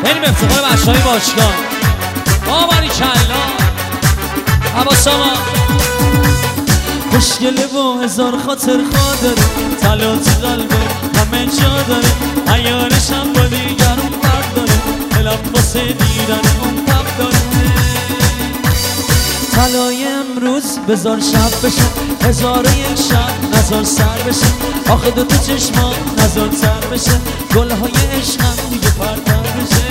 بریم افتخار بچه های باشگاه. آمانی کلا حواس آما خوشگله و هزار خاطر خادره، طلا تو قلبه همه جا داره، عیارش هم با دیگرون فرق داره، دلم واسه دیدن اون تب داره. طلای امروز بذار شب بشه، هزار و یک شب نزار سر بشه، آخه دو تا چشما نزار تر بشه، گلهای عشقم دیگه پرتر بشه.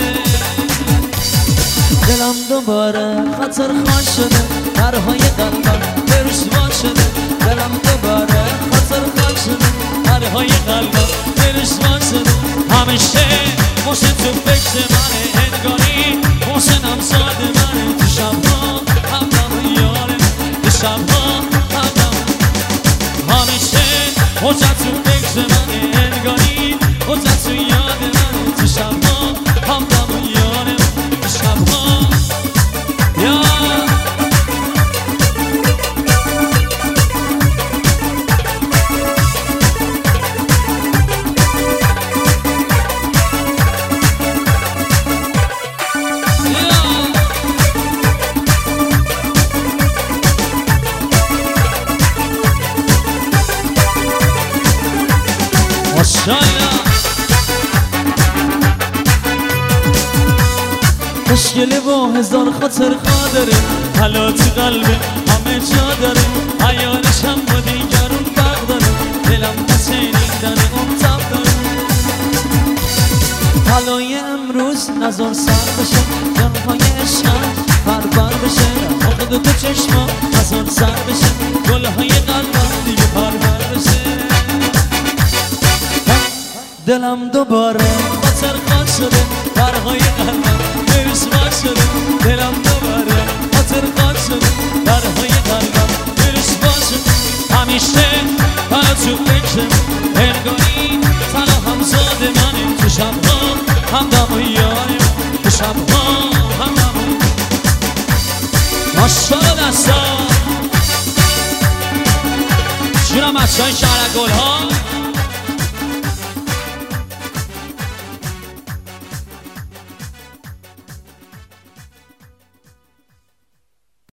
دلم دوباره خاطر خواه شده، درهای قلبم به روش وا شده، دلم دوباره خاطر خواه شده، درهای قلبم به روش وا شده. همیشه محسن تو فکر منه، انگاری محسنم ساده منه، تو شبها همدم یارم، تو شبها همدم. همیشه محسن تو فکر منه، انگاری محسن تو یاد منه، تو شبها همدم یارم، تو شبها خوشگله و هزار خاطر خادره، حالا تو قلبه همه جا داره، عیارش هم با دیگرون فرق داره، دلم واسه دیدن اون تب داره. طلای امروز نزار سر بشه، جنهای عشقم بربر بشه، آخه دو تا چشما نزار سر بشه، گلهای قلبم دیگه پربر بشه. دلم دوباره خاطر خواه شده، درهای قلبم بروش وا شده، دلم دوباره خاطر خواه شده، درهای قلبم بروش وا شده. همیشه طلا تو فکرم، انگاری طلا همزاد منیم، تو شبها همدم و یاریم، تو شبها همدم. ماشاءالله دستا جونم بچه های شهر گل ها.